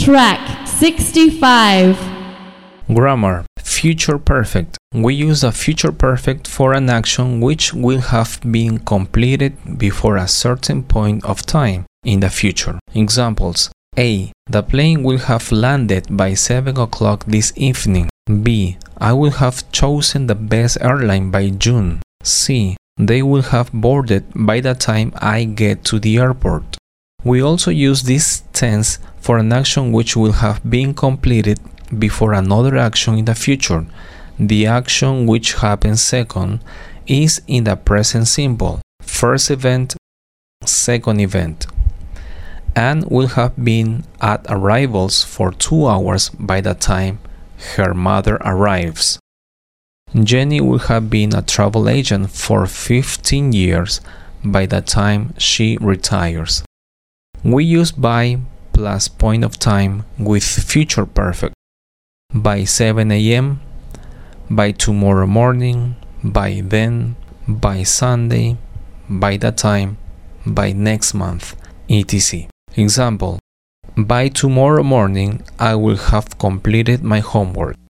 Track 65. Grammar. Future perfect. We use the future perfect for an action which will have been completed before a certain point of time in the future. Examples. A. The plane will have landed by 7 o'clock this evening. B. I will have chosen the best airline by June. C. They will have boarded by the time I get to the airport. We also use this tense for an action which will have been completed before another action in the future. The action which happens second is in the present simple, first event, second event, and will have been at arrivals for 2 hours by the time her mother arrives. Jenny will have been a travel agent for 15 years by the time she retires. We use by plus point of time with future perfect. By 7 a.m., by tomorrow morning, by then, by Sunday, by the time, by next month, etc. Example. By tomorrow morning, I will have completed my homework.